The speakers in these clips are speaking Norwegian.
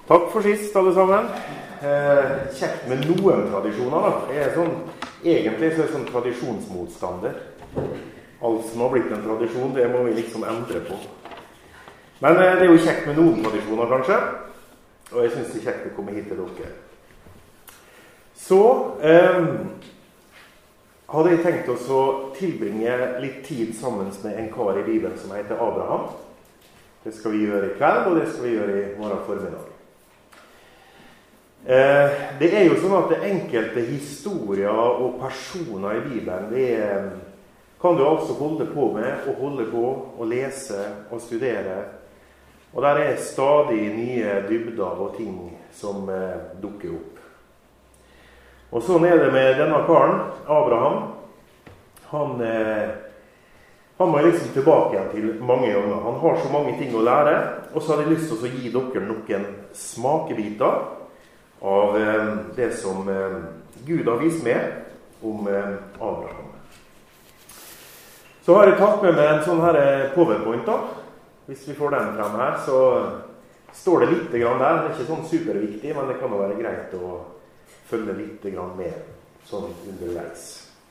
Takk for sist, alle sammen. Kjekt med noen tradisjoner, da. Jeg er egentlig så er jeg sånn tradisjonsmotstander. Alt som har blitt en tradisjon, det må vi liksom endre på. Men det er jo kjekt med noen tradisjoner, kanskje. Og jeg synes det er kjekt å komme hit til dere. Så hadde jeg tenkt oss å tilbringe litt tid sammen med en kar i Bibelen som heter Abraham. Det skal vi gjøre i kveld, og det skal vi gjøre i morgen formiddag. Det er jo sånn at det enkelte historier og personer i Bibelen, det kan du altså holde på med, og holde på, og lese, og studere. Og der er stadig nye dybder og ting som dukker opp. Og sånn er det med denne karen, Abraham. Han må liksom tilbake igjen til mange ganger. Han har så mange ting å lære, og så hadde jeg lyst til å gi dere noen smakebiter av det som Gud har vist med om Abraham. Så har jeg tatt med meg en sånn her PowerPoint da. Hvis vi får den frem her, så står det litt grann der. Det er ikke sånn superviktig, men det kan jo være greit å følge litt grann med, sånn underveis.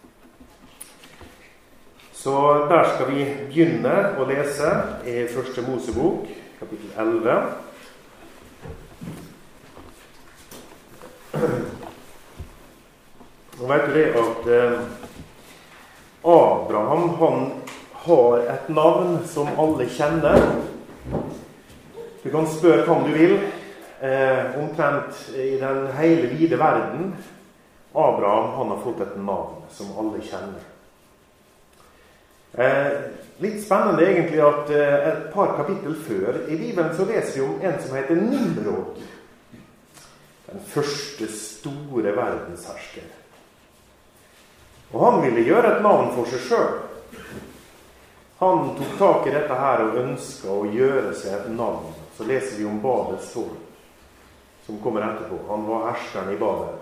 Så der skal vi begynne å lese i Første Mosebok, kapittel 11. Og vet du det at Abraham, han har et navn som alle kjenner. Du kan spørre hvem du vil, omtrent i den hele vide verden. Abraham, han har fått et navn som alle kjenner. Litt spennende egentlig at et par kapittel før i Bibelen så leser vi om en som heter Nimrod. Den første store verdenshersker. Og han ville gjøre et navn for seg selv. Han tok tak i dette her og ønsket å gjøre seg et navn. Så leser vi om Babels tårn, som kommer etterpå. Han var herskeren i Babel.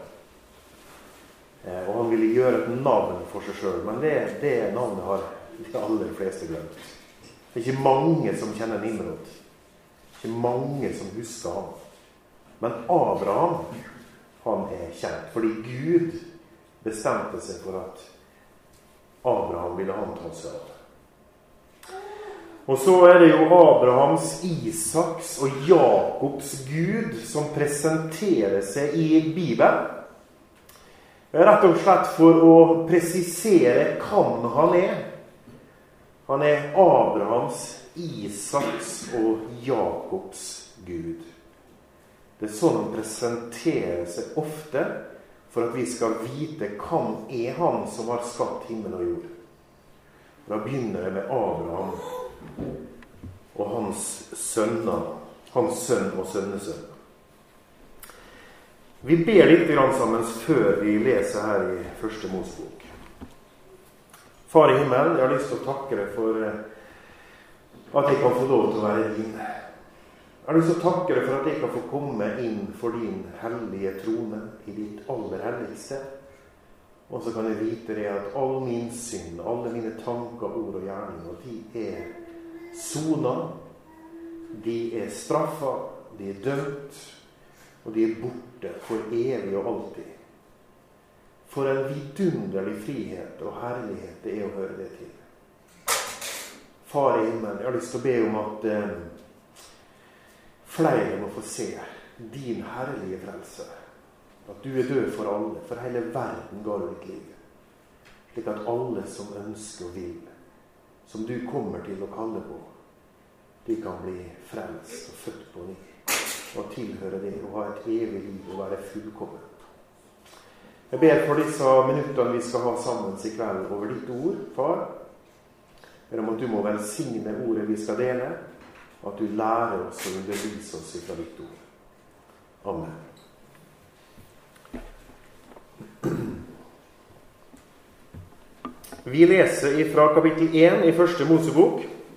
Og han ville gjøre et navn for seg selv. Men det navnet har de aller fleste glemt. Det er ikke mange som kjenner Nimrod. Det er ikke mange som husker ham. Men Abraham, han er kjent, fordi Gud bestemte seg for at Abraham ville han ta seg av. Og så er det jo Abrahams, Isaks og Jakobs Gud som presenterer seg i Bibelen. Rett og slett for å presisere hvem han er. Han er Abrahams, Isaks og Jakobs Gud. Det er sånn han presenterer seg ofte, for at vi skal vite hvem er han som har skapt himmel og jord. Da begynner det med Abraham og hans sønner, hans sønn og sønnesønn. Vi ber litt sammen før vi leser her i Første Mosebok. Far i himmelen, jeg har lyst til å takke deg for at jeg kan få lov til å være din. Jeg har lyst til å takke deg for at jeg kan få komme inn for din hellige trone i ditt aller helligste. Og så kan jeg vite det at all min synd, alle mine tanker, ord og gjerninger, de er sonet, de er straffet, de er dømt, og de er borte for evig og alltid. For en vidunderlig frihet og herlighet det er å høre det til. Far i himmelen, jeg har lyst til å be om at flere må få se din herlige frelse. At du er død for alle, for hele verden ga du ditt liv. Slik at alle som ønsker og vil, som du kommer til å kalle på, de kan bli frelst og født på ny, og tilhøre det, og ha et evig liv og være fullkommen. Jeg ber for disse minuttene vi skal ha sammen i kveld over ditt ord, far. Jeg ber om at du må velsigne ordet vi skal dele, og at du lærer oss og underviser oss fra ditt ord. Amen. Vi leser fra kapittel 1 i Første Mosebok.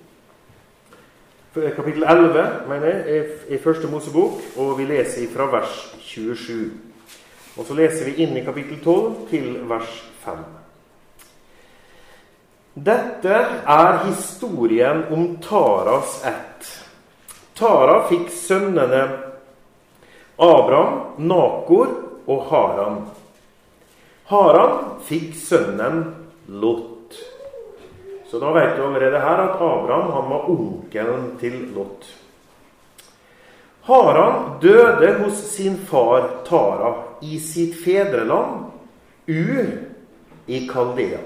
Kapittel 11, mener jeg, i Første Mosebok, og vi leser fra vers 27. Og så leser vi inn i kapittel 12 til vers 5. Dette er historien om Taras ett. Tara fikk sønnene Abraham, Nakor og Haran. Haran fikk sønnen Lot. Så da vet du allerede her at Abraham han var onkelen til Lot. Haran døde hos sin far Tara i sitt fedreland, Ur i Kaldea.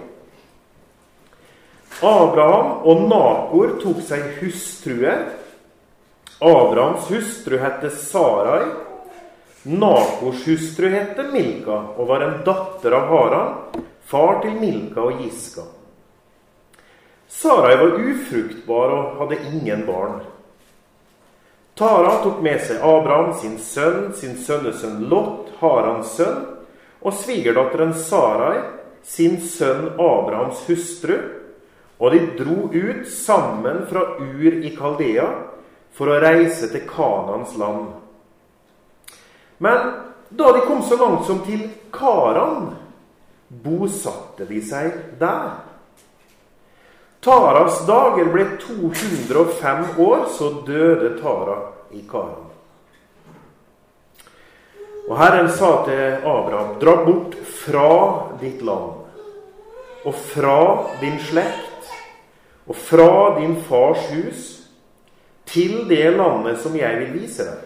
Abraham og Nakor tok seg hustruer. Abrahams hustru hette Sarai. Nakors hustru hette Milka og var en datter av Haran, far til Milka og Giska. Sarai var ufruktbar og hadde ingen barn. Tara tok med seg Abraham, sin sønnesønn Lot, Harans sønn, og svigerdatteren Sarai, sin sønn Abrahams hustru, og de dro ut sammen fra Ur i Kaldea for å reise til Kanans land. Men da de kom så langt som til Karan, bosatte de seg der. Taras dager ble 205 år, så døde Tara i Karan. Og Herren sa til Abraham, dra bort fra ditt land, og fra din slekt, og fra din fars hus, til det landet som jeg vil vise deg.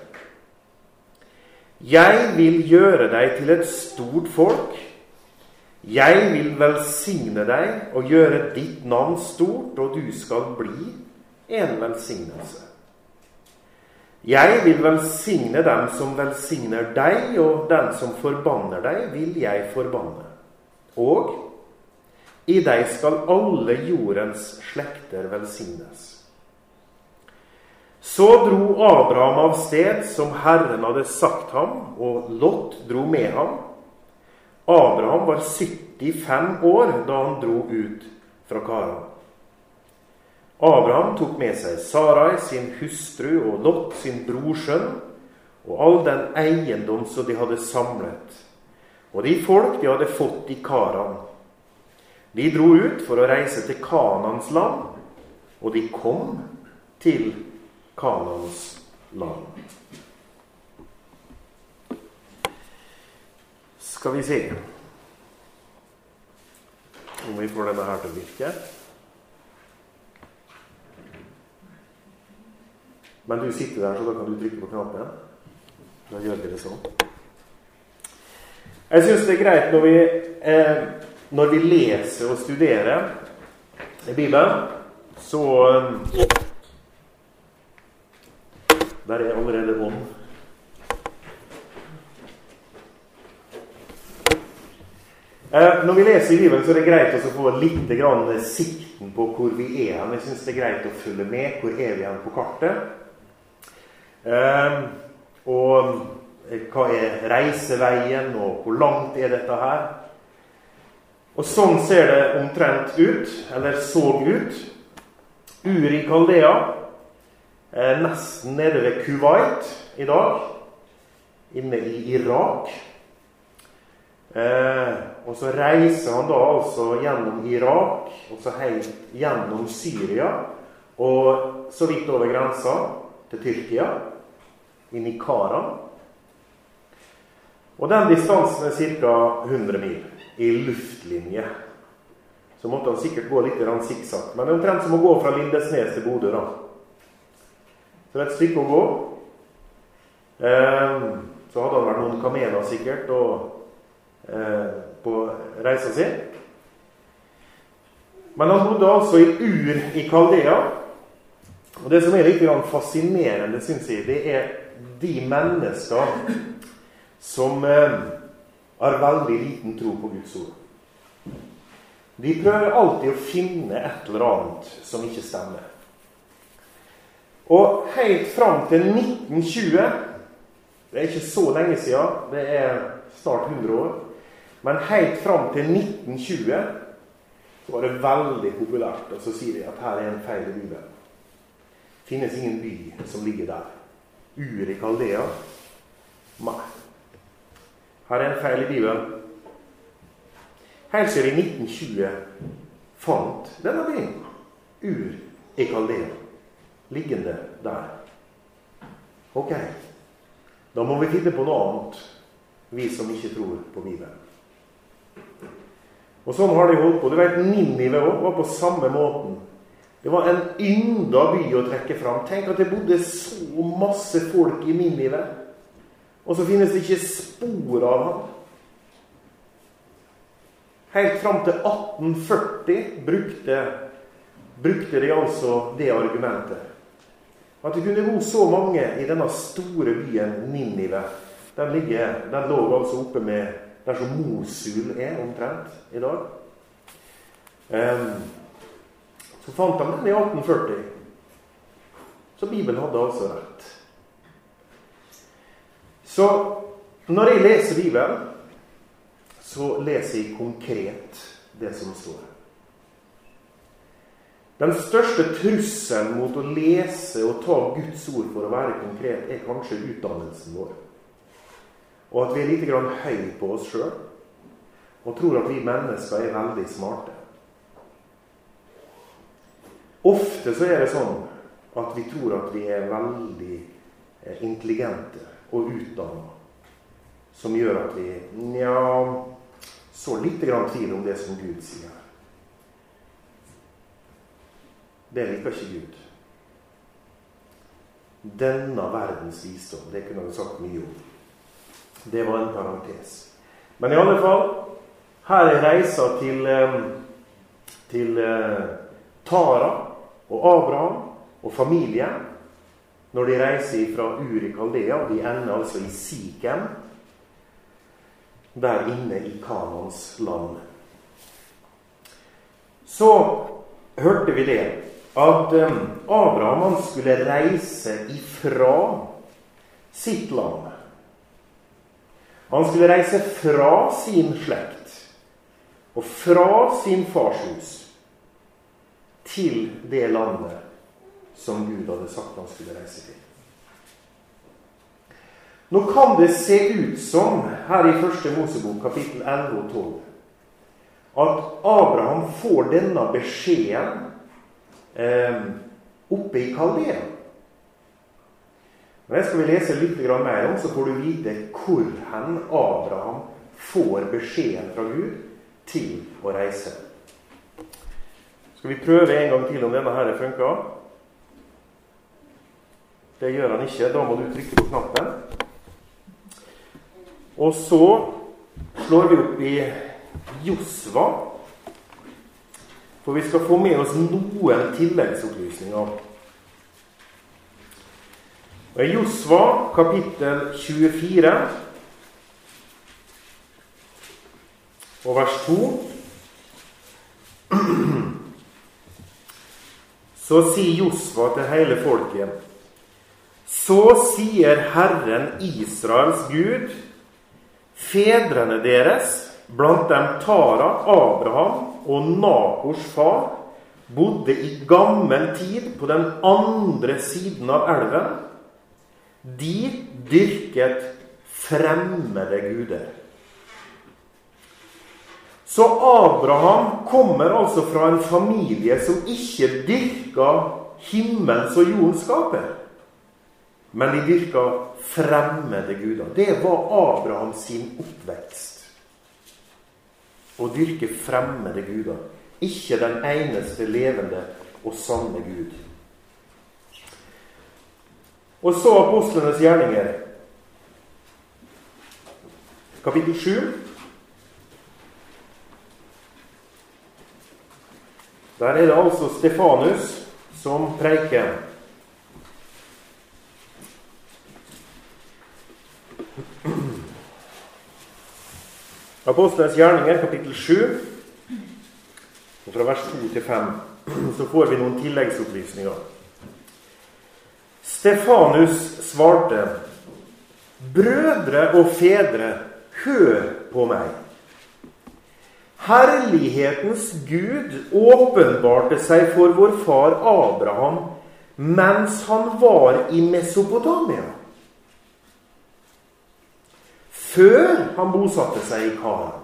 Jeg vil gjøre deg til et stort folk. Jeg vil velsigne deg og gjøre ditt navn stort, og du skal bli en velsignelse. Jeg vil velsigne dem som velsigner deg, og den som forbanner deg, vil jeg forbanne. Og i deg skal alle jordens slekter velsignes. Så dro Abraham av sted, som Herren hadde sagt ham, og Lot dro med ham. Abraham var 75 år da han dro ut fra Karan. Abraham tok med seg Sarai, sin hustru, og Lot, sin brorsønn, og all den eiendom som de hadde samlet, og de folk de hadde fått i Karan. De dro ut for å reise til Kanans land, og de kom til Kanans land. Skal vi se om vi får denne her til å virke. Men du sitter der, så da kan du trykke på knappen. Da gjør vi det sånn. Jeg synes det er greit når vi leser og studerer i Bibelen, så der er allerede ånd. Når vi leser i Bibelen, så er det greit å få litt grann sikten på hvor vi er. Jeg synes det er greit å følge med. Hvor er vi på kartet? Og hva er reiseveien, og hvor langt er dette her? Og sånn ser det omtrent ut, eller så ut. Ur i Kaldea, nesten nede ved Kuwait i dag, inne i Irak. Og så reiser han da altså gjennom Irak, og så helt gjennom Syria, og så vidt over grensa til Tyrkia, inn i Karan. Og den distansen er cirka 100 mil i luftlinje. Så måtte han sikkert gå litt sikksakk, men det er omtrent som å gå fra Lindesnes til Bodø da. Så det er et stykke å gå. Så hadde han vært noen kameler sikkert, og på reisa si. Men han bodde altså i Ur i Kaldea, og det som er litt fascinerende, synes jeg, det er de mennesker som har veldig liten tro på Guds ord. De prøver alltid å finne et eller annet som ikke stemmer. Og helt fram til 1920, det er ikke så lenge siden, det er snart 100 år, men helt fram til 1920 så var det veldig populært, og så sier de at her er en feil i Bibelen. Det finnes ingen by som ligger der. Ur i Kaldea? Nei. Her er en feil i Bibelen. Helt siden i 1920 fant denne byen, Ur i Kaldea, liggende der. Ok. Da må vi finne på noe annet, vi som ikke tror på Bibelen. Og sånn har de holdt på. Du vet, Ninive også var på samme måten. Det var en ynda by å trekke fram. Tenk at det bodde så masse folk i Ninive. Og så finnes det ikke spor av ham. Helt fram til 1840 brukte de altså det argumentet. At det kunne bo så mange i denne store byen Ninive. Den lå altså oppe med der som Mosul omtrent i dag. Så fant de den i 1840. Så Bibelen hadde altså rett. Så når jeg leser Bibelen, så leser jeg konkret det som står. Den største trusselen mot å lese og ta Guds ord for å være konkret kanskje utdannelsen vår. Og at vi litt grann høy på oss selv, og tror at vi mennesker veldig smarte. Ofte så det sånn at vi tror at vi veldig intelligente og utdannet, som gjør at vi så litt grann tvil om det som Gud sier. Det liker ikke Gud. Denne verdens visdom, det kunne vi sagt mye om. Det var en parentes. Men i alle fall, her reisa til Tara og Abraham og familien, når de reiser fra Ur i Kaldea, de ender altså i Sikem, der inne i Kanans land. Så hørte vi det, at Abraham skulle reise ifra sitt land. Han skulle reise fra sin slekt og fra sin fars hus til det landet som Gud hadde sagt han skulle reise til. Nå kan det se ut som, her i 1. Mosebok, kapittel 11 og 12, at Abraham får denne beskjeden oppe i Kaldea. Men det skal vi lese litt mer om, så får du vite hvor Abraham får beskjeden fra Gud til å reise. Skal vi prøve en gang til om denne her funker? Det gjør han ikke, da må du trykke på knappen. Og så slår vi opp i Josva, for vi skal få med oss noen tilleggsopplysninger. Og i Josva, kapittel 24, og vers 2, så sier Josva til hele folket: Så sier Herren Israels Gud, fedrene deres, blant dem Tara, Abraham og Nakors far, bodde i gammel tid på den andre siden av elven. De dyrket fremmede guder. Så Abraham kommer altså fra en familie som ikke dyrker himmels og jordens skaper, men de dyrker fremmede guder. Det var Abraham sin oppvekst. Å dyrke fremmede guder. Ikke den eneste levende og sanne Gud. Og så apostlenes gjerninger. Kapittel 7. Der det altså Stefanus som preiker. Apostlenes gjerninger, kapittel 7, og fra vers 2 til 5, så får vi noen tilleggsopplysninger. Stefanus svarte: Brødre og fedre, hør på meg. Herlighetens Gud åpenbarte seg for vår far Abraham mens han var i Mesopotamia, før han bosatte seg i Kanaan.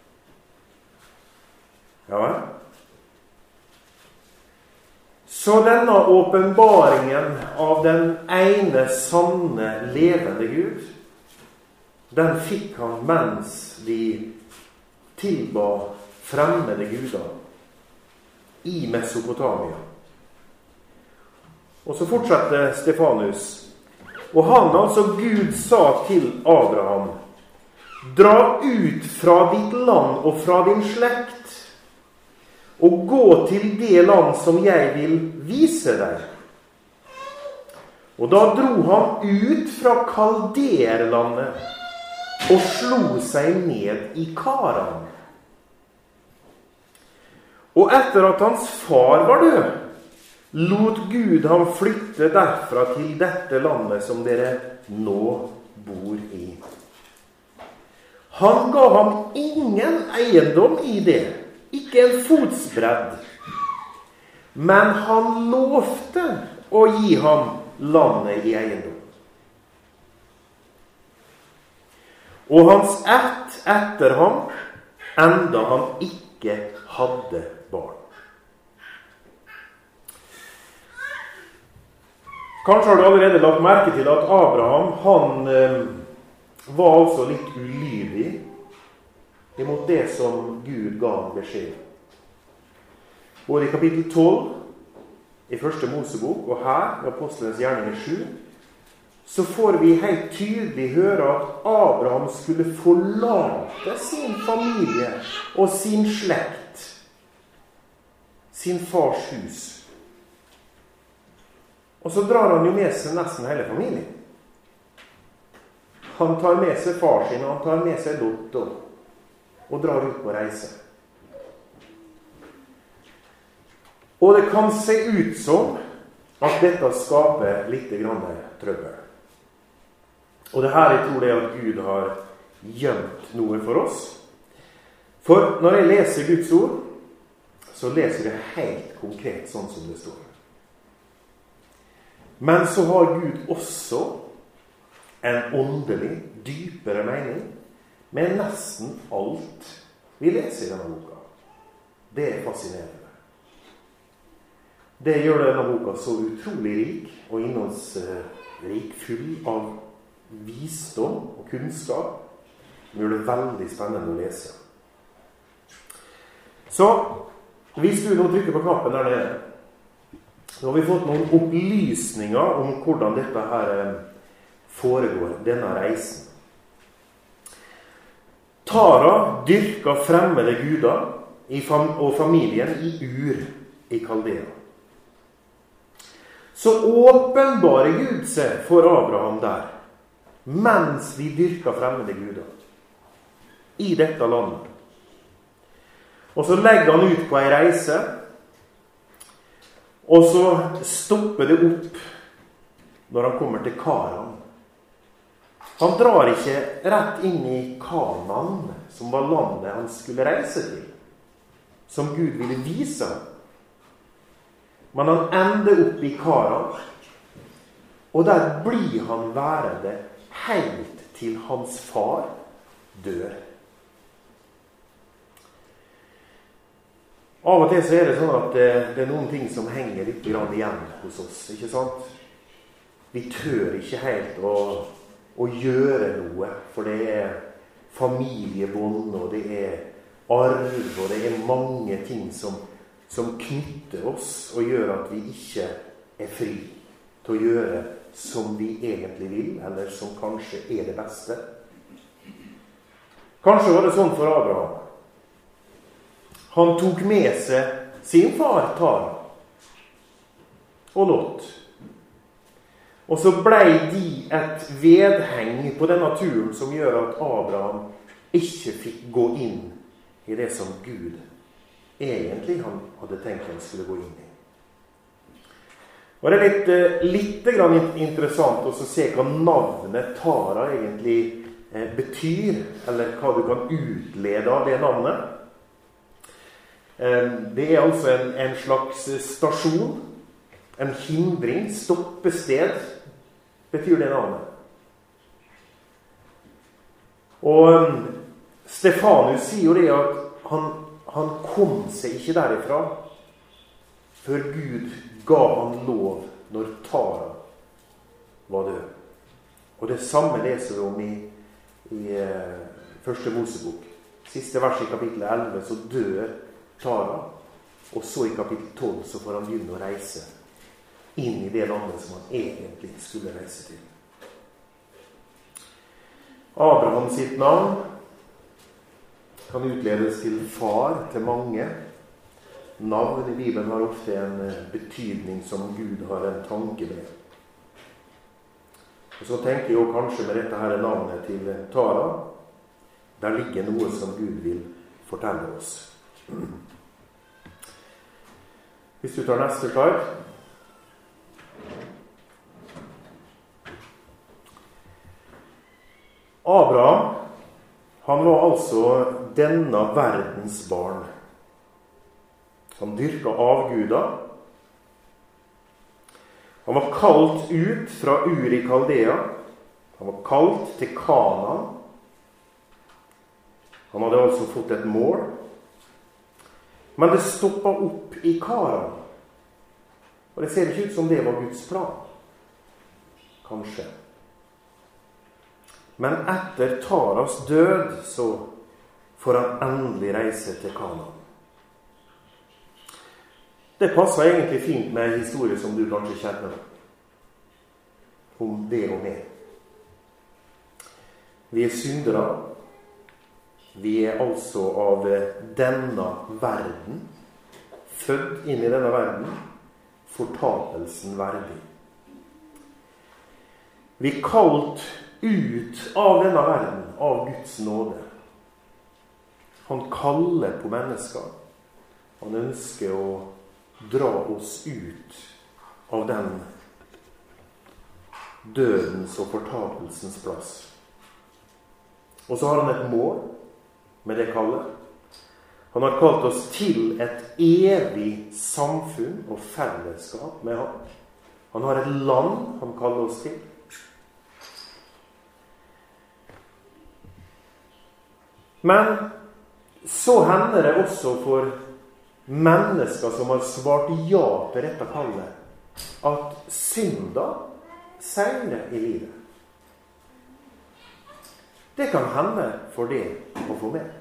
Ja vel? Så denne åpenbaringen av den ene sanne levende Gud, den fikk han mens de tilba fremmede guder i Mesopotamia. Og så fortsetter Stefanus. Og han, altså Gud, sa til Abraham: dra ut fra ditt land og fra din slekt, og gå til det land som jeg vil vise deg. Og da dro han ut fra Kalderlandet og slo seg ned i Karan. Og etter at hans far var død, lot Gud ham flytte derfra til dette landet som dere nå bor i. Han ga ham ingen eiendom i det, ikke en fotsbredd, men han lovte å gi ham landet i eiendom. Og hans ett etter ham, enda han ikke hadde barn. Kanskje har du allerede lagt merke til at Abraham, han var altså litt ulydig imot det som Gud ga ham beskjed. Både i kapittel 12, i første Mosebok, og her, i Apostlenes gjerninger 7, så får vi helt tydelig høre at Abraham skulle forlate sin familie og sin slekt, sin fars hus. Og så drar han jo med seg nesten hele familien. Han tar med seg far sin, og han tar med seg Lot og drar ut på reise. Og det kan se ut som at dette skaper litt grann trøbbel. Og det her jeg tror det at Gud har gjemt noe for oss. For når jeg leser Guds ord, så leser jeg helt konkret sånn som det står. Men så har Gud også en åndelig, dypere mening med nesten alt vi leser i denne boka. Det er fascinerende. Det gjør denne boka så utrolig rik og innholdsrik, full av visdom og kunnskap. Det gjør det veldig spennende å lese. Så, hvis du nå trykker på knappen der nede, så har vi fått noen opplysninger om hvordan dette her foregår, denne reisen. Tara dyrket fremmede guder og familien i Ur i Kaldea. Så åpenbare Gud seg for Abraham der, mens de dyrket fremmede guder i dette landet. Og så legger han ut på en reise, og så stopper det opp når han kommer til Karan. Han drar ikke rett inn i Kanaan, som var landet han skulle reise til, som Gud ville vise ham. Men han ender opp i Karan, og der blir han værende helt til hans far dør. Av og til så er det sånn at det er noen ting som henger litt igjen hos oss, ikke sant? Vi tør ikke helt å gjøre noe, for det er familiebånd, og det er arv, og det er mange ting som knytter oss og gjør at vi ikke er fri til å gjøre som vi egentlig vil, eller som kanskje er det beste. Kanskje var det sånn for Abraham. Han tok med seg sin far Tara og Lot. Og så ble de et vedheng på denne turen som gjør at Abraham ikke fikk gå inn i det som Gud egentlig han hadde tenkt han skulle gå inn i. Og det er litt interessant å se hva navnet Tara egentlig betyr, eller hva du kan utlede av det navnet. Det er altså en slags stasjon, en hindring, stoppested, betyr det navnet. Og Stefanus sier jo det at han kom seg ikke derifra før Gud ga han lov når Tara var død. Og det samme leser vi om i første Mosebok. Siste vers i kapittel 11 så dør Tara, og så i kapittel 12 så får han begynne å reise inn i det landet som han egentlig skulle reise til. Abraham sitt navn kan utledes til far til mange. Navn i Bibelen har ofte en betydning som Gud har en tanke med. Og så tenker jeg jo kanskje med dette her navnet til Tara, der ligger noe som Gud vil fortelle oss. Hvis du tar neste slide. Abraham, han var altså denne verdens barn. Han dyrket avguder. Han var kalt ut fra Ur i Kaldea. Han var kalt til Kanaan. Han hadde altså fått et mål. Men det stoppet opp i Karan. Og det ser ikke ut som det var Guds plan. Kanskje. Men etter Taras død så får han endelig reise til Kanaan. Det passer egentlig fint med en historie som du kanskje kjenner om det og meg. Vi er syndere. Vi er altså av denne verden, født inn i denne verden, fortapelsen verdig. Vi er kalt ut av denne verden av Guds nåde. Han kaller på mennesker. Han ønsker å dra oss ut av den dødens og fortapelsens plass. Og så har han et mål med det kallet. Han har kalt oss til et evig samfunn og fellesskap med ham. Han har et land han kaller oss til. Men så hender det også for mennesker som har svart ja til dette kallet, at synda seiler i livet. Det kan hende for det å få med.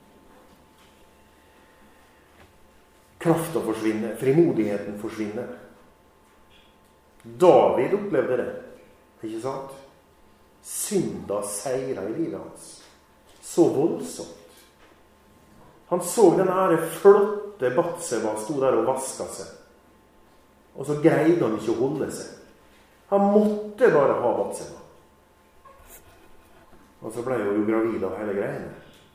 Kraften forsvinner, frimodigheten forsvinner. David opplevde det, ikke sant? Synda seirer i livet hans. Så voldsomt. Han så denne her flotte Batseba stod der og vasket seg. Og så greide han ikke å holde seg. Han måtte bare ha Batseba. Og så ble hun jo gravid av hele greiene.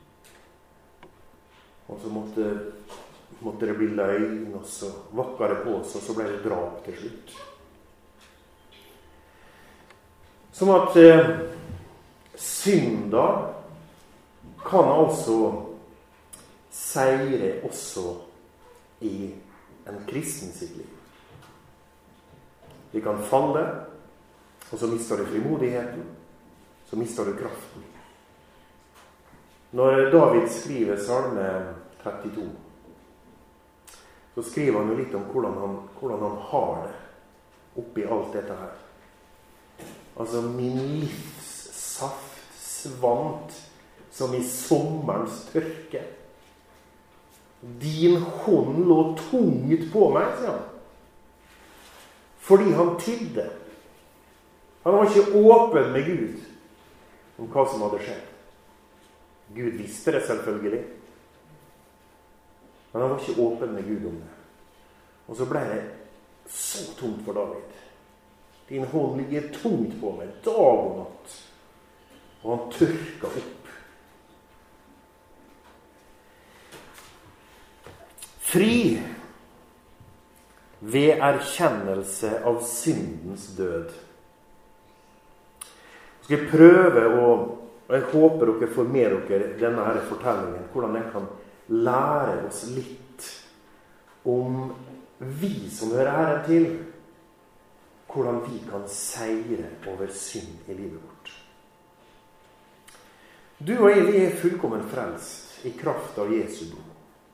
Og så måtte det bli løgn, og så vakket det på seg, og så ble det drap til slutt. Som at synda kan altså seire også i en kristen sitt liv. Vi kan falle, og så mister du frimodigheten, så mister du kraften. Når David skriver Salme 32, så skriver han jo litt om hvordan han har det oppi alt dette her. Altså, min livs saft svant som i sommerens tørke. Din hånd lå tungt på meg, sier han. Fordi han tidde. Han var ikke åpen med Gud om hva som hadde skjedd. Gud visste det selvfølgelig. Men han var ikke åpen med Gud om det. Og så ble det så tungt for David. Din hånd ligger tungt på meg, dag og natt. Og han tørka opp. Fri ved erkjennelse av syndens død. Jeg skal prøve og jeg håper dere får med dere denne her fortellingen, hvordan jeg kan lære oss litt om vi som hører Herren til, hvordan vi kan seire over synd i livet vårt. Du og jeg, vi er fullkommen frelst i kraft av Jesu blod.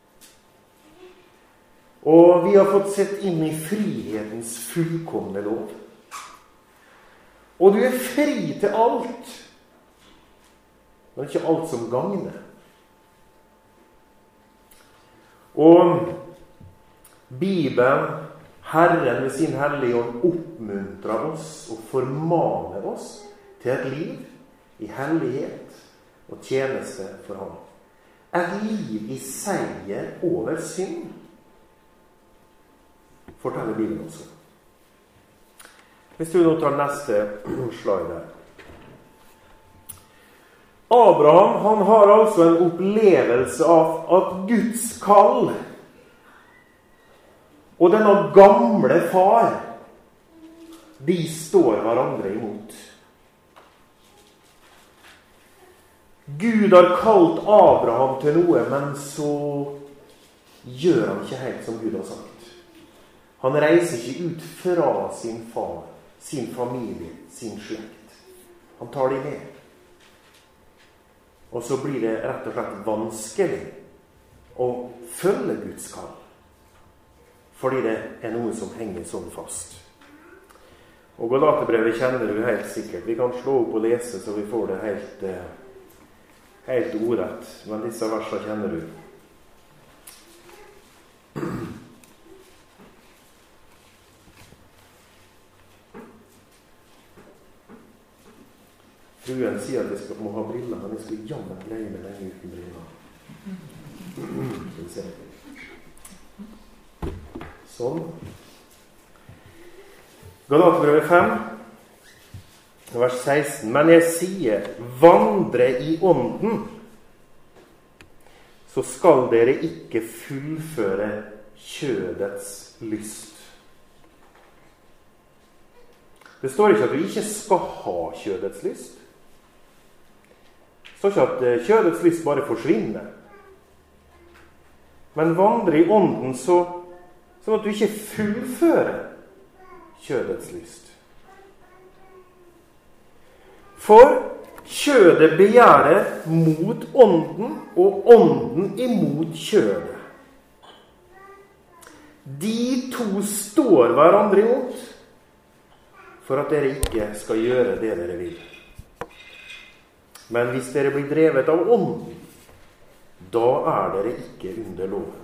Og vi har fått sett inn i frihetens fullkomne lov. Og du er fri til alt. men ikke alt som gagner. Og Bibelen, Herren ved sin hellige ånd, oppmuntrer oss og formaner oss til et liv i hellighet og tjeneste for ham. Et liv i seier over synd, forteller Bibelen også. Hvis du nå tar neste slide der. Abraham, han har altså en opplevelse av at Guds kall og denne gamle far, de står hverandre imot. Gud har kalt Abraham til noe, men så gjør han ikke helt som Gud har sagt. Han reiser ikke ut fra sin far, sin familie, sin slekt. Han tar dem med. Og så blir det rett og slett vanskelig å følge Guds kall. Fordi det er noe som henger sånn fast. Og Galaterbrevet kjenner du helt sikkert. Vi kan slå opp og lese så vi får det helt ordrett. Men disse versene kjenner du. Fruen sier at jeg må ha briller, men jeg skal jammen greie med den uten briller. Skal vi se. Sånn. Galaterbrevet 5, vers 16. Men jeg sier, vandre i ånden, så skal dere ikke fullføre kjødets lyst. Det står ikke at du ikke skal ha kjødets lyst. Det står ikke at kjødets lyst bare forsvinner. Men vandre i ånden sånn at du ikke fullfører kjødets lyst. For kjødet begjærer mot ånden, og ånden imot kjødet. De to står hverandre imot, for at dere ikke skal gjøre det dere vil. Men hvis dere blir drevet av ånden, da er dere ikke under loven.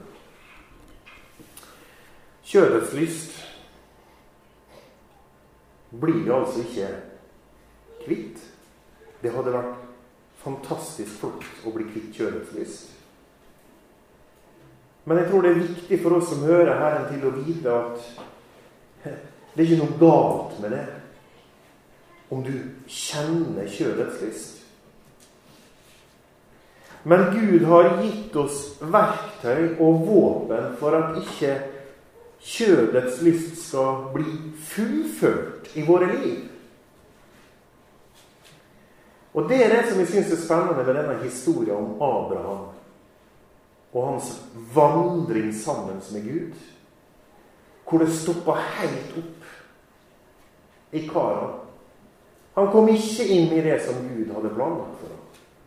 Kjødets lyst blir altså ikke kvitt. Det hadde vært fantastisk flott å bli kvitt kjødets lyst. Men jeg tror det er viktig for oss som hører Herren til å vite at det er ikke noe galt med det om du kjenner kjødets lyst. Men Gud har gitt oss verktøy og våpen for at ikke kjødets lyst skal bli fullført i våre liv. Og det er det som jeg synes er spennende ved denne historien om Abraham og hans vandring sammen med Gud, hvor det stoppet helt opp i Karan. Han kom ikke inn i det som Gud hadde planlagt for ham.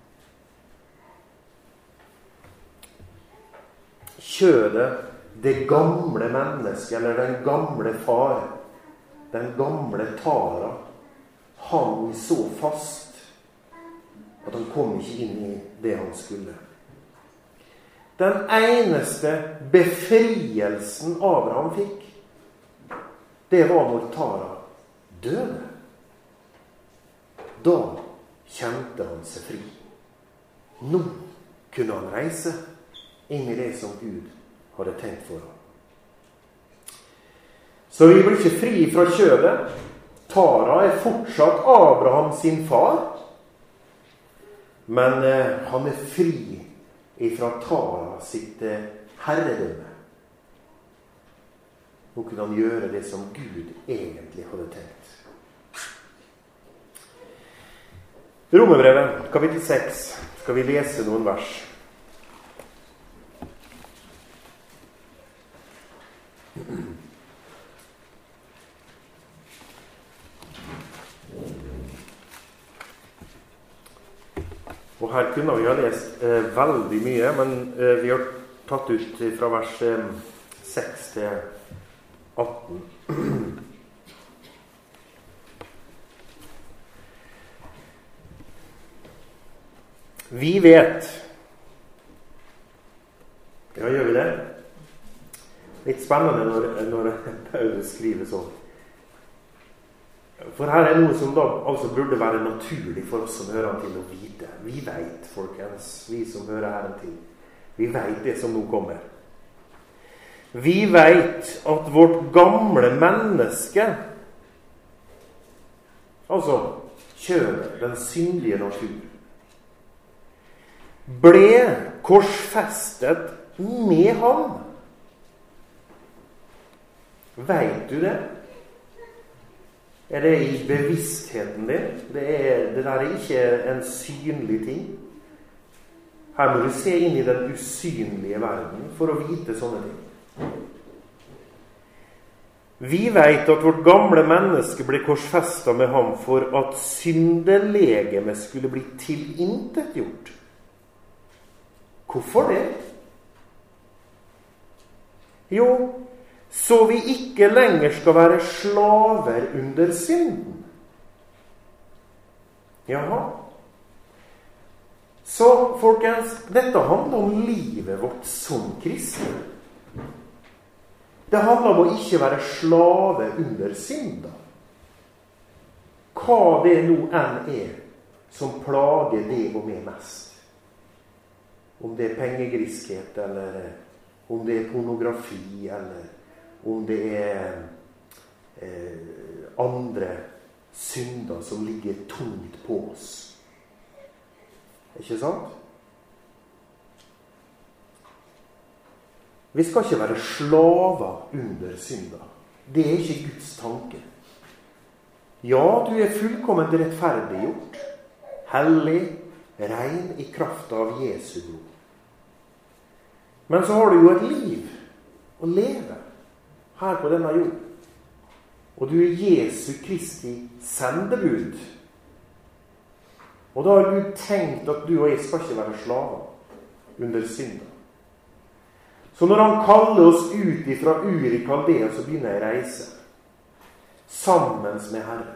Kjødet, det gamle mennesket, eller den gamle far, den gamle Tara, hang så fast at han kom ikke inn i det han skulle. Den eneste befrielsen Abraham fikk, det var når Tara døde. Da kjente han seg fri. Nå kunne han reise inn i det som Gud hadde tenkt for ham. Så vi blir ikke fri fra kjødet. Tara er fortsatt Abraham sin far, men han er fri ifra Tara sitt herredømme. Nå kunne han gjøre det som Gud egentlig hadde tenkt. Romerbrevet, kapittel 6, skal vi lese noen vers. Og her kunne vi ha lest veldig mye, men vi har tatt ut fra vers 6 til 18. Vi vet. Ja, gjør vi det? Litt spennende når Paulus skriver sånn. For her noe som da altså burde være naturlig for oss som hører han til å vite. Vi vet, folkens, vi som hører Herren til. Vi vet det som nå kommer. Vi vet at vårt gamle menneske, altså kjødet, den syndige natur, ble korsfestet med ham. Vet du det? Er det i bevisstheten din? Det der er ikke en synlig ting. Her må du se inn i den usynlige verden for å vite sånne ting. Vi vet at vårt gamle menneske ble korsfestet med ham for at syndelegemet skulle bli tilintetgjort. Hvorfor det? Jo, så vi ikke lenger skal være slaver under synden. Jaha. Så, folkens, dette handler om livet vårt som kristne. Det handler om å ikke være slave under synda. Hva det nå enn er som plager det og meg mest. Om det er pengegriskhet, eller om det er pornografi, eller om det er andre synder som ligger tungt på oss. Ikke sant? Vi skal ikke være slaver under synda. Det er ikke Guds tanke. Ja, du er fullkomment rettferdiggjort, hellig, ren i kraft av Jesu blod. Men så har du jo et liv å leve her på denne jord. Og du er Jesu Kristi sendebud. Og da har Gud tenkt at du og jeg skal ikke være slaver under synda. Så når han kaller oss ut ifra Ur i Kaldea, så begynner jeg å reise sammen med Herren.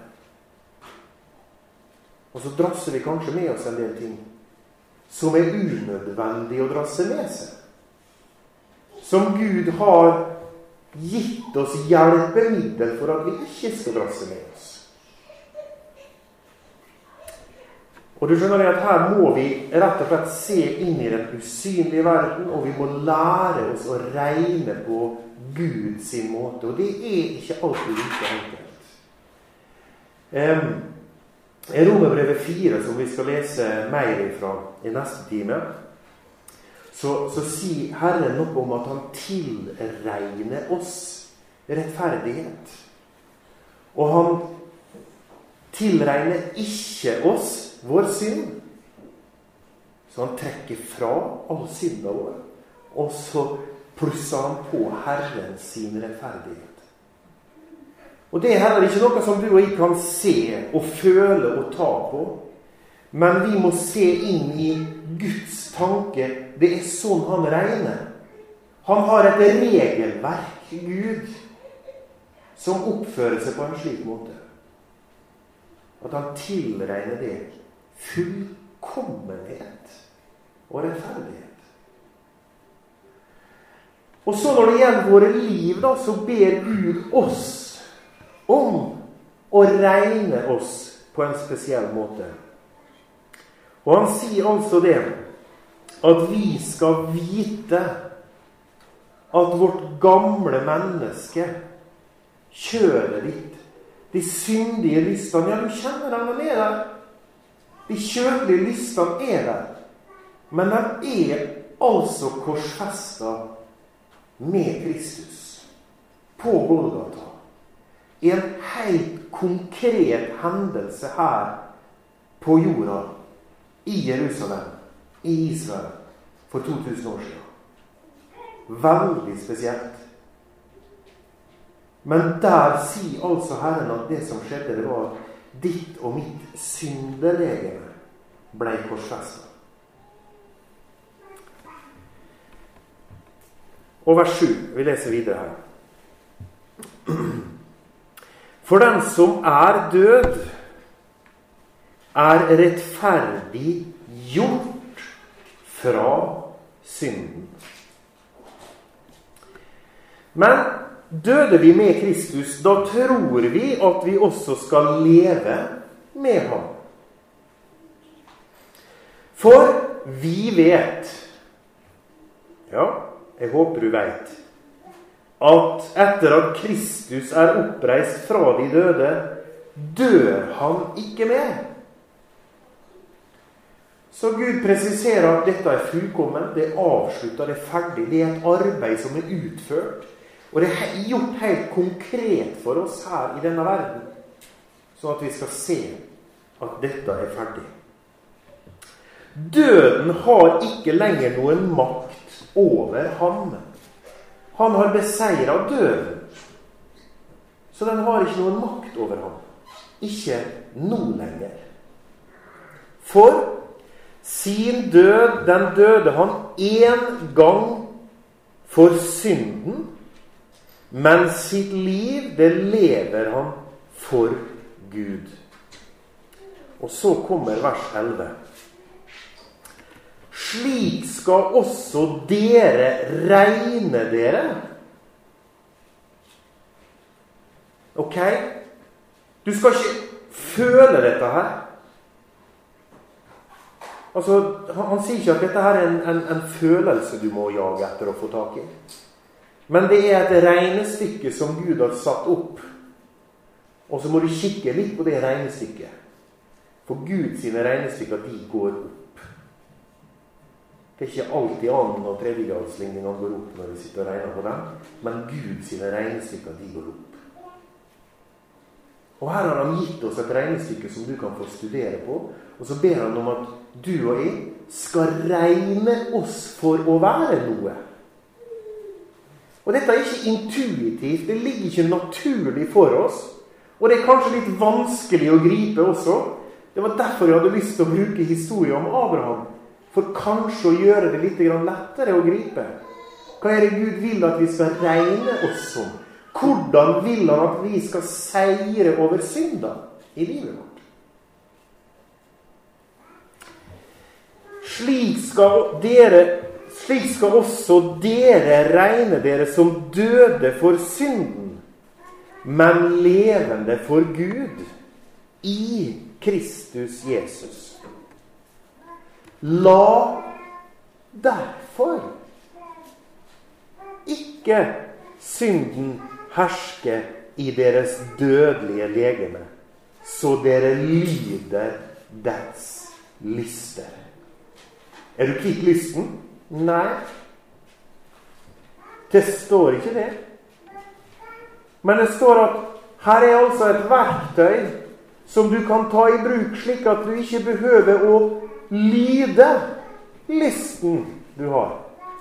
Og så drasser vi kanskje med oss en del ting som er unødvendig å drasse med seg. Som Gud har gitt oss hjelpemiddel for at vi ikke skal drasse med oss. Og du skjønner at her må vi rett og slett se inn i den usynlige verden, og vi må lære oss å regne på Gud sin måte. Og det er ikke alltid like enkelt. I Romerbrevet 4, som vi skal lese mer ifra i neste time, så sier Herren noe om at han tilregner oss rettferdighet. Og han tilregner ikke oss vår synd. Så han trekker fra all synda vår, og så plusser han på Herren sin rettferdighet. Og det er heller ikke noe som du og jeg kan se og føle og ta på, men vi må se inn i Guds tanke. Det er sånn han regner. Han har et regelverk, Gud, som oppfører seg på en slik måte. At han tilregner det fullkommenhet og rettferdighet. Og så når det gjelder våre liv, da, så ber Gud oss om å regne oss på en spesiell måte. Og han sier altså det, at vi skal vite at vårt gamle menneske, kjøret ditt, de syndige lystene, ja, du kjenner dem med der. De kjødelige lystene er der, men de er altså korsfestet med Kristus på Golgata. I en helt konkret hendelse her på jorda, i Jerusalem, i Israel, for 2000 år siden. Veldig spesielt. Men der sier altså Herren at det som skjedde, det var at ditt og mitt syndelegeme ble korsfestet. Og vers 7, vi leser videre her. For den som er død, er rettferdig gjort fra synden. Men døde vi med Kristus, da tror vi at vi også skal leve med ham. For vi vet, ja, jeg håper du vet, at etter at Kristus er oppreist fra de døde, dør han ikke mer. Så Gud presiserer at dette er fullkomment, det er avsluttet, det er ferdig, det er et arbeid som er utført, og det er gjort helt konkret for oss her i denne verden, så at vi skal se at dette er ferdig. Døden har ikke lenger noen makt over ham. Han har beseiret døden, så den har ikke noen makt over ham. Ikke nå lenger. For sin død, den døde han en gang for synden, men sitt liv, det lever han for Gud. Og så kommer vers 11. Slik skal også dere regne dere. Ok? Du skal ikke føle dette her. Altså, han sier ikke at dette her er en følelse du må jage etter å få tak i. Men det er et regnestykke som Gud har satt opp. Og så må du kikke litt på det regnestykket. For Gud sine regnestykker, de går opp. Det er ikke alltid annen og tredjegradsligningene går opp når vi sitter og regner på dem, men Gud sine regnestykker, de går opp. Og her har han gitt oss et regnestykke som du kan få studere på, og så ber han om at du og jeg skal regne oss for å være noe. Og dette er ikke intuitivt, det ligger ikke naturlig for oss, og det er kanskje litt vanskelig å gripe også. Det var derfor jeg hadde lyst til å bruke historien om Abraham, for kanskje å gjøre det litt lettere å gripe. Hva er det Gud vil at vi skal regne oss om? Hvordan vil han at vi skal seire over synda i livet vårt? Slik skal også dere regne dere som døde for synden, men levende for Gud i Kristus Jesus. La derfor ikke synden herske i deres dødelige legeme, så dere lyder dets lyster. Er du kvitt lysten? Nei. Det står ikke det. Men det står at her er altså et verktøy som du kan ta i bruk, slik at du ikke behøver å lyde lysten du har.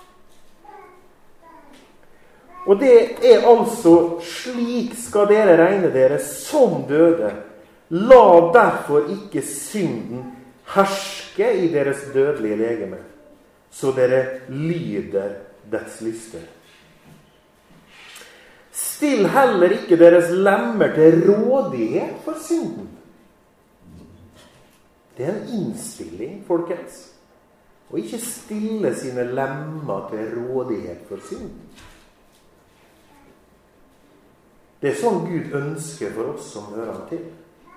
Og det er altså slik skal dere regne dere som døde. La derfor ikke synden herske i deres dødelige legeme, så dere lyder dets lyster. Still heller ikke deres lemmer til rådighet for synden. Det er en innstilling, folkens. Og ikke stille sine lemmer til rådighet for synden. Det er sånn Gud ønsker for oss som hører han til.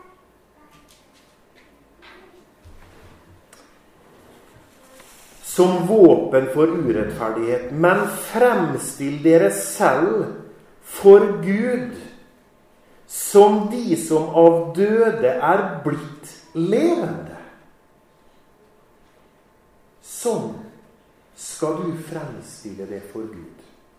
Som våpen for urettferdighet, men fremstill dere selv for Gud, som de som av døde er blitt levende. Sånn skal du fremstille det for Gud.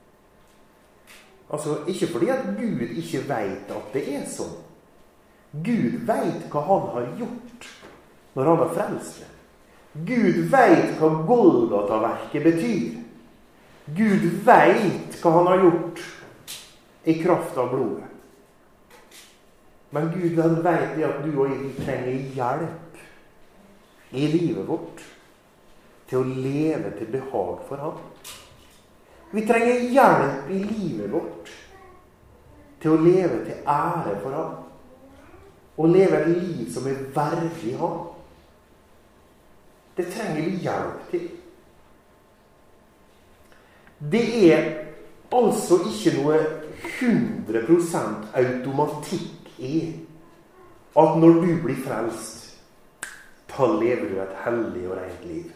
Altså, ikke fordi at Gud ikke vet at det er sånn. Gud vet hva han har gjort når han har frelst det. Gud vet hva Golgata-verket betyr. Gud vet hva han har gjort i kraft av blodet. Men Gud, han vet det at du og jeg trenger hjelp i livet vårt til å leve til behag for ham. Vi trenger hjelp i livet vårt til å leve til ære for ham. Og leve et liv som er verdig ham. Det trenger vi hjelp til. Det altså ikke noe 100% automatikk i at når du blir frelst, da lever du et hellig og rent liv.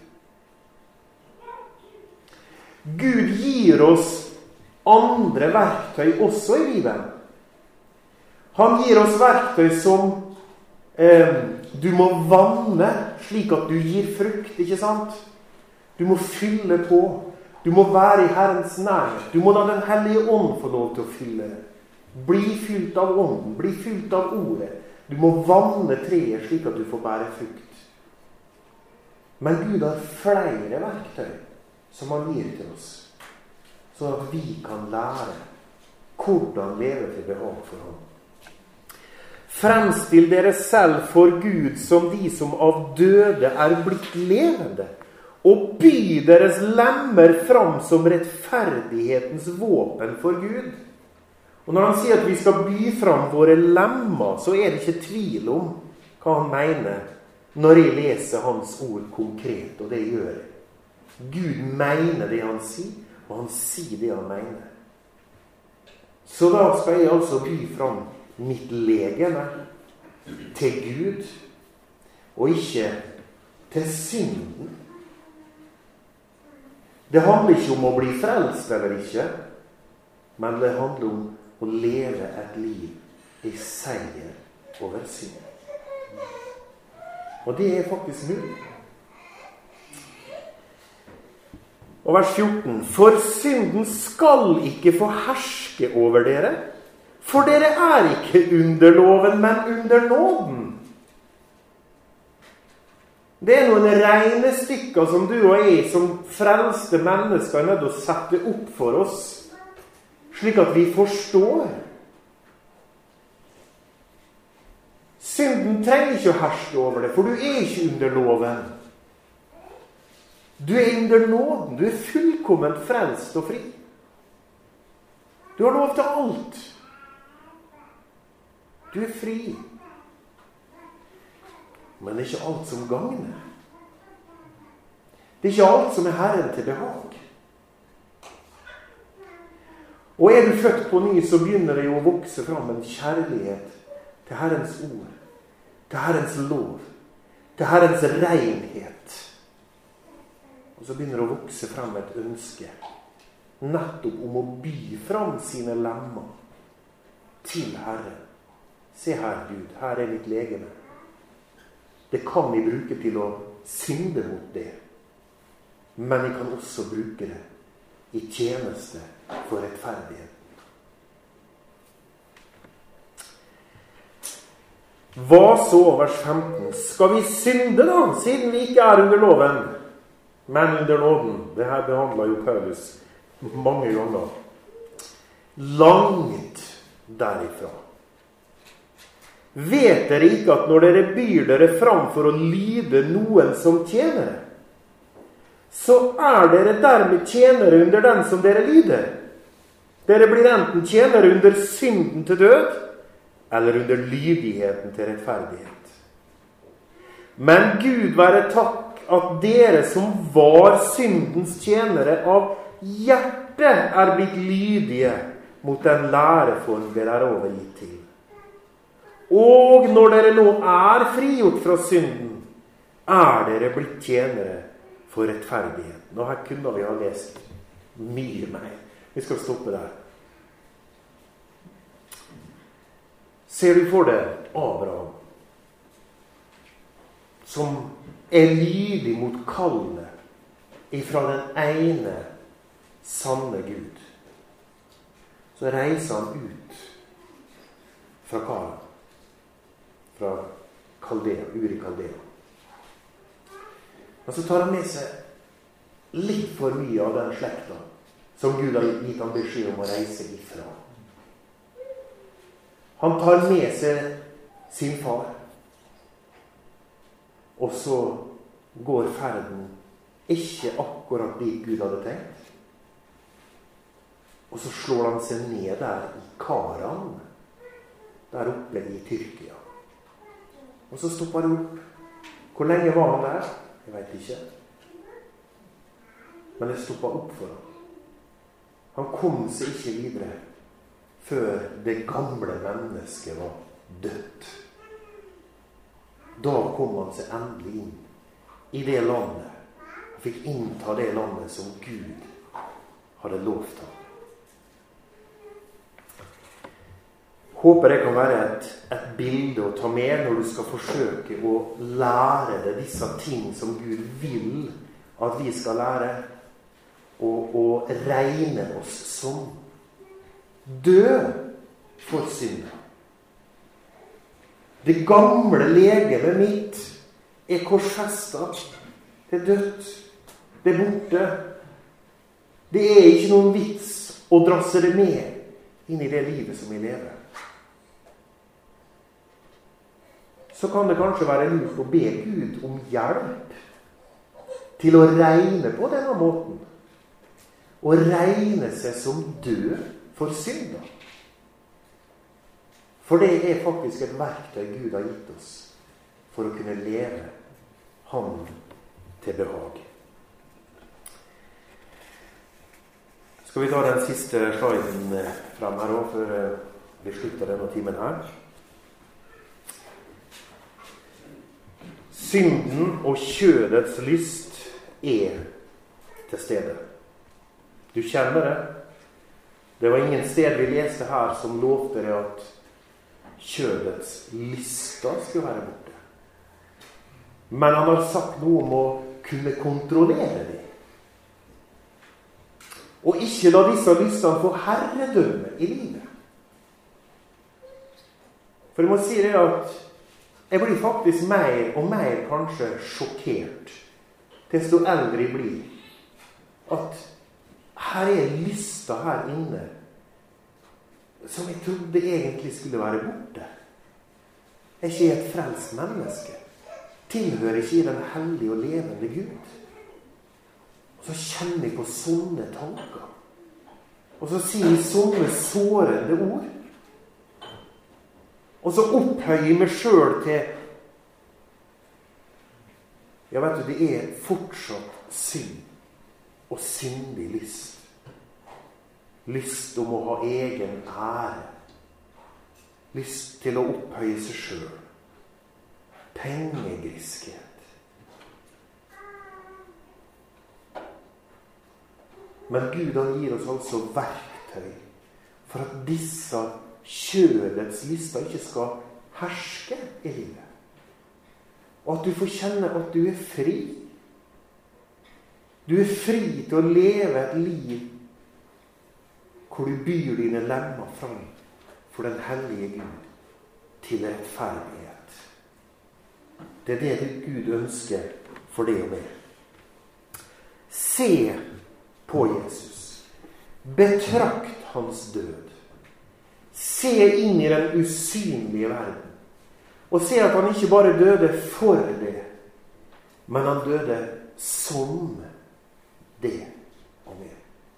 Gud gir oss andre verktøy også i Bibelen. Han gir oss verktøy som du må vanne slik at du gir frukt, ikke sant? Du må fylle på. Du må være i Herrens nærhet. Du må la den hellige ånd få lov til å fylle. Bli fylt av ånden, bli fylt av ordet. Du må vanne treet slik at du får bære frukt. Men Gud har flere verktøy som han gir til oss, så at vi kan lære hvordan leve til behag for ham. Fremstill dere selv for Gud som de som av døde blitt levende, og by deres lemmer fram som rettferdighetens våpen for Gud. Og når han sier at vi skal by fram våre lemmer, så det ikke tvil om hva han mener når jeg leser hans ord konkret, og det gjør jeg. Gud mener det han sier, og han sier det han mener. Så da skal jeg altså by fram mitt legeme til Gud, og ikke til synden. Det handler ikke om å bli frelst eller ikke, men det handler om å leve et liv i seier over synd. Og det faktisk mulig. Og vers 14. For synden skal ikke få herske over dere, for dere ikke under loven, men under nåden. Det noen regnestykker som du og jeg som frelste mennesker er nødt til å sette opp for oss, slik at vi forstår. Synden trenger ikke å herske over det, for du ikke under loven. Du under nåden, du fullkomment frelst og fri. Du har lov til alt. Du fri. Men det ikke alt som gagner. Det ikke alt som Herren til behag. Og du født på ny, så begynner det jo å vokse fram en kjærlighet til Herrens ord, til Herrens lov, til Herrens renhet. Og så begynner det å vokse frem et ønske nettopp om å by fram sine lemmer til Herren. Se her, Gud, her mitt legeme. Det kan vi bruke til å synde mot det, men vi kan også bruke det i tjeneste for rettferdighet. Hva så, vers 15? Skal vi synde da, siden vi ikke under loven, men under nåden? Det her behandler jo Paulus mange ganger. Langt derifra. Vet dere ikke at når dere byr dere fram for å lyde noen som tjenere, så dere dermed tjenere under den som dere lyder? Dere blir enten tjenere under synden til død, eller under lydigheten til rettferdighet. Men Gud være takk at dere som var syndens tjenere av hjerte blitt lydige mot den læreform dere overgitt til. Og når dere nå frigjort fra synden, dere blitt tjenere for rettferdighet. Nå her kunne vi ha lest mye mer. Vi skal stoppe der. Ser du for deg Abraham, som lydig mot kallet ifra den ene sanne Gud? Så reiser han ut fra Karan, fra Kaldea, Uri Kaldea. Og så tar han med seg litt for mye av den slekta som Gud har gitt han beskjed om å reise ifra. Han tar med seg sin far, og så går ferden ikke akkurat dit Gud hadde tenkt. Og så slår han seg ned der i Karan, der oppe i Tyrkia. Og så stopper han opp. Hvor lenge var han der? Jeg vet ikke. Men det stoppet opp for ham. Han kom seg ikke videre før det gamle mennesket var dødt. Da kom han seg endelig inn i det landet. Han fikk innta det landet som Gud hadde lovt ham. Håper det kan være et bilde å ta med når du skal forsøke å lære deg disse ting som Gud vil at vi skal lære, og regne oss som død for synd. Det gamle legemet mitt er korsfestet. Det er dødt. Det er borte. Det er ikke noen vits å drasse det med inn i det livet som vi lever. Så kan det kanskje være lurt å be Gud om hjelp til å regne på denne måten. Og regne seg som død for synder. For det er faktisk et verktøy Gud har gitt oss for å kunne leve Han til behag. Skal vi ta den siste sliden frem her også, før vi slutter denne timen her? Synden og kjødets lyst er til stede. Du kjenner det. Det var ingen sted vi leste her som lovte det at kjødets lyster skulle være borte. Men han har sagt noe om å kunne kontrollere det. Og ikke la disse lystene få herredømme i livet. For jeg må si det at jeg blir faktisk mer og mer kanskje sjokkert desto eldre jeg blir. At her er lysta her inne som jeg trodde egentlig skulle være borte. Jeg er ikke et frelst menneske. Tilhører ikke den hellige og levende Gud. Og så kjenner jeg på sånne tanker. Og så sier jeg sånne sårende ord. Og så opphøyer jeg meg selv til vet du, det er fortsatt synd og syndig lyst. Lyst om å ha egen ære. Lyst til å opphøye seg selv. Pengegriskhet. Men Gud han gir oss altså verktøy for at disse kjødets lyster ikke skal herske i livet. Og at du får kjenne at du er fri. Du er fri til å leve et liv hvor du byr dine lemmer fram for den hellige Gud til rettferdighet. Det er det Gud ønsker for det og meg. Se på Jesus. Betrakt hans død. Se inn i den usynlige verden. Og se at han ikke bare døde for det, men han døde som det og mer.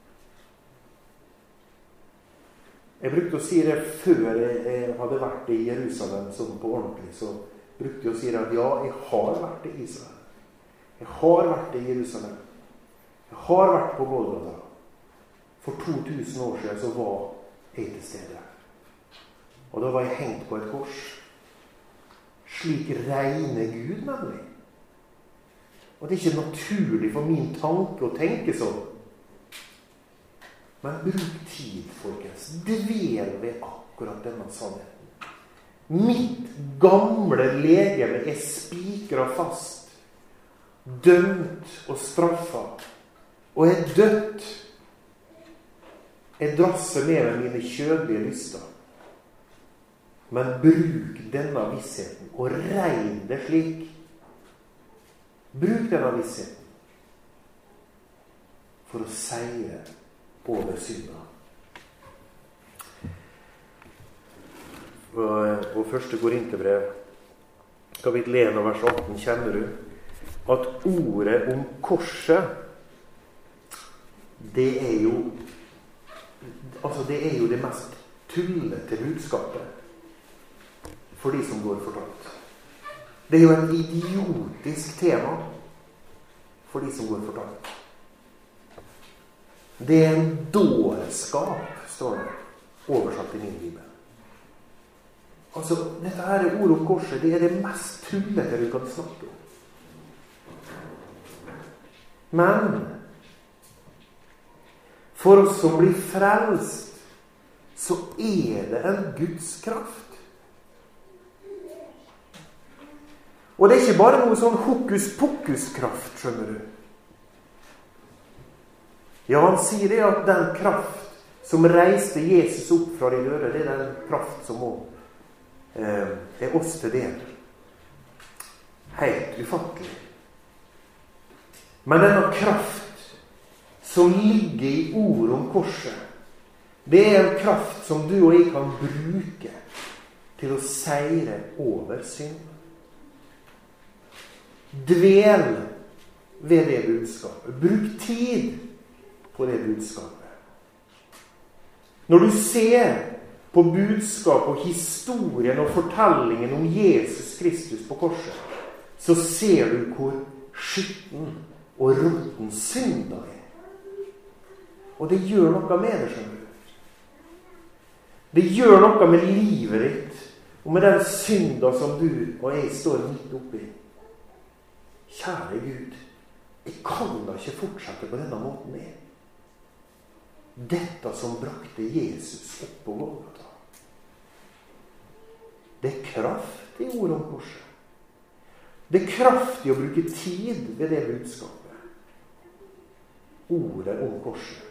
Jeg brukte å si det før jeg hadde vært i Jerusalem sånn på ordentlig, så brukte jeg å si det at ja, jeg har vært i Israel. Jeg har vært i Jerusalem. Jeg har vært på Golgata. For 2000 år siden så var jeg til stede. Og da var jeg hengt på et kors. Slik regner Gud, nemlig. Og det er ikke naturlig for min tanke å tenke sånn. Men bruk tid, folkens. Dvel ved akkurat denne sannheten. Mitt gamle legeme er spikret fast, dømt og straffet, og er dødt. Jeg drasser med meg mine kjødelige lyster. Men bruk denne vissheten, og regn det slik. Bruk denne vissheten for å seire over synda. Og første Korinterbrev, kapittel 1 og vers 18, kjenner du at ordet om korset, det er jo det mest tullete budskapet for de som går fortapt. Det er jo et idiotisk tema for de som går fortapt. Det er en dårskap, står det, oversatt i min bibel. Altså, dette her ordet om korset, det er det mest tullete du kan snakke om. Men for oss som blir frelst, så er det en Guds kraft. Og det er ikke bare noe sånn hokus-pokus-kraft, skjønner du. Ja, han sier det at den kraft som reiste Jesus opp fra de døde, det er den kraft som også er oss til del. Helt ufattelig. Men denne kraft som ligger i ord om korset, det er en kraft som du og jeg kan bruke til å seire over synd. Dvel ved det budskapet. Bruk tid på det budskapet. Når du ser på budskapet og historien og fortellingen om Jesus Kristus på korset, så ser du hvor skitten og råtten synda er. Og det gjør noe med det, skjønner du. Det gjør noe med livet ditt, og med den synda som du og jeg står midt oppi. Kjære Gud, jeg kan da ikke fortsette på denne måten jeg. Dette som brakte Jesus opp på Golgata. Det er kraft i ordet om korset. Det er kraft i å bruke tid ved det budskapet. Ordet om korset.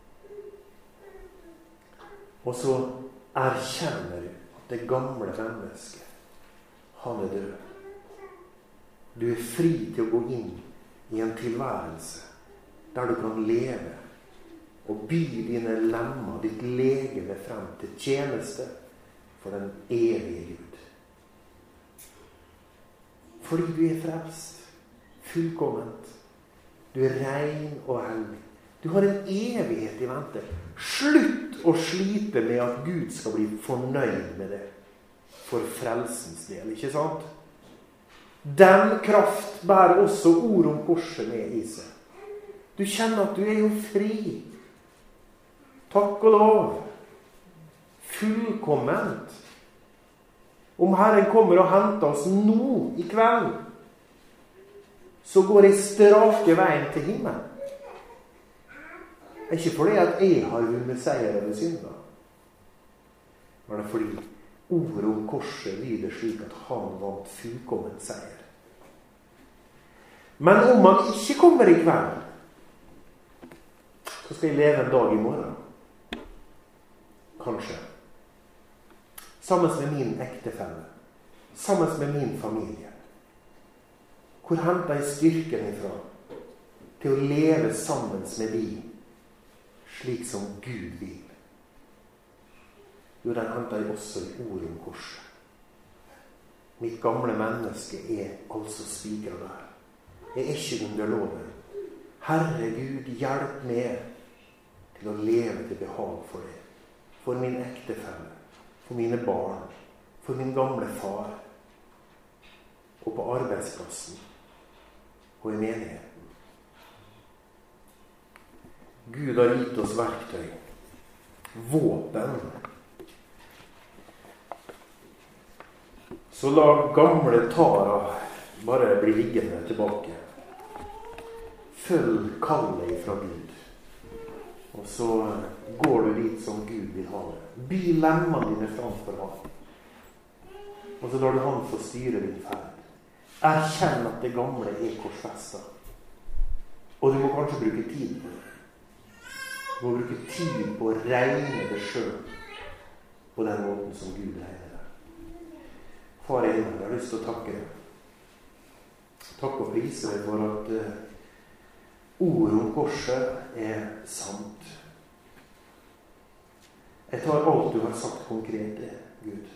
Og så erkjenner du at det gamle mennesket, han er død. Du er fri til å gå inn i en tilværelse der du kan leve og by dine lemmer, ditt legeme frem til tjeneste for den evige Gud. Fordi du er frelst, fullkomment. Du er ren og hellig. Du har en evighet i vente. Slutt å slite med at Gud skal bli fornøyd med det for frelsens del, ikke sant? Den kraft bærer også ord om korset med i seg. Du kjenner at du er jo fri. Takk og lov. Fullkomment. Om Herren kommer og henter oss nå i kveld, så går jeg strake veien til himmelen. Det er ikke fordi at jeg har vunnet seier over synda, men det er fordi ordet om korset lyder slik at han vant fullkommen seier. Men om han ikke kommer i kveld, så skal jeg leve en dag i morgen. Kanskje. Sammen med min ektefelle. Sammen med min familie. Hvor henter jeg styrken ifra til å leve sammen med de slik som Gud vil? Jo, den henter jeg også i ordet om korset. Mitt gamle menneske er altså spikret der. Jeg er ikke under loven. Herre Gud, hjelp meg til å leve til behag for det. For min ektefelle, for mine barn, for min gamle far, og på arbeidsplassen, og i menigheten. Gud har gitt oss verktøy, våpen. Så la gamle Tara bare bli liggende tilbake. Følg kallet fra Gud. Og så går du dit som Gud vil ha det. By lemmene dine framfor ham. Og så lar du han få styre din ferd. Erkjenn at det gamle er korsfestet. Og du må kanskje bruke tid på det. Du må bruke tid på å regne det selv på den måten som Gud regner det. Far i himmelen, jeg har lyst til å takke deg. Takk og prise deg for at ordet om korset er sant. Jeg tar alt du har sagt konkret det, Gud.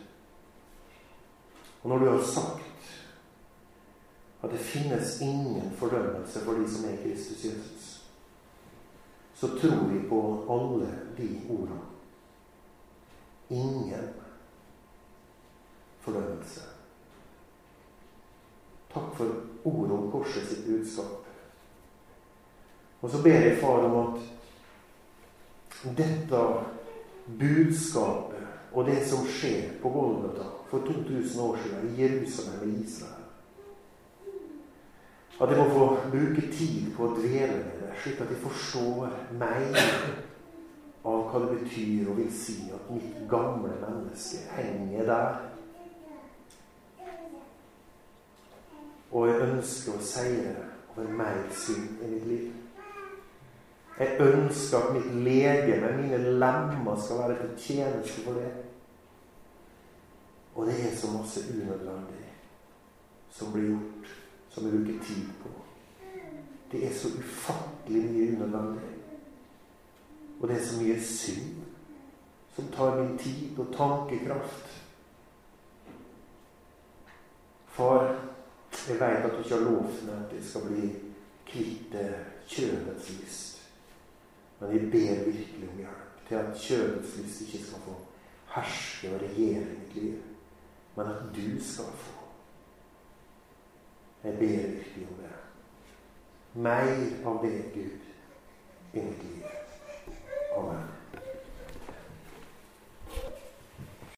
Og når du har sagt at det finnes ingen fordømmelse for de som er Kristus Jesus, så tror vi på alle de ordene. Ingen fordømmelse. Takk for ordet om korset sitt budskap. Og så ber jeg, far, om at dette budskapet og det som skjer på Golgata for 2000 år siden i Jerusalem og Israel. At jeg må få bruke tid på å dvele med det, slik at jeg forstår mer av hva det betyr og vil si at mitt gamle menneske henger der. Og jeg ønsker å seire over mer synd i mitt liv. Jeg ønsker at mitt legeme, mine lemmer, skal være til tjeneste for det. Og det er så masse unødvendig som blir gjort, som jeg bruker tid på. Det er så ufattelig mye unødvendig. Og det er så mye synd som tar min tid og tankekraft. For jeg vet at du ikke har lovt meg at jeg skal bli kvitt kjødets lyst. Men jeg ber virkelig om hjelp til at kjødets lyst ikke skal få herske og regjere mitt liv, men at du skal få. Jeg ber virkelig om det. Mer av det, Gud, i mitt liv.